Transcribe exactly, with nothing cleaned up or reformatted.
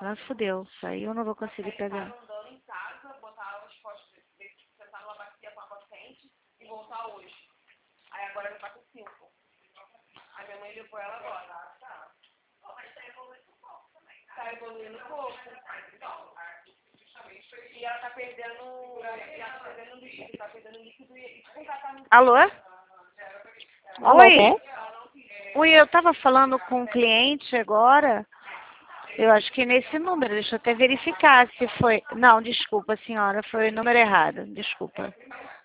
Ah, fodeu. Isso aí eu não vou conseguir pegar. Andando em casa, botar os postos, sentar numa bacia com água quente e voltar hoje. Aí agora vai passar cinco. Aí minha mãe levou ela agora. Ah, tá. Pô, mas tá evoluindo um pouco também. Tá evoluindo um pouco. E ela tá perdendo. Ela tá perdendo líquido, tá perdendo líquido e tá. Alô? Alô? Oi? Oi, eu tava falando com um cliente agora. Eu acho que nesse número, deixa eu até verificar se foi. Não, desculpa, senhora, foi o número errado. Desculpa.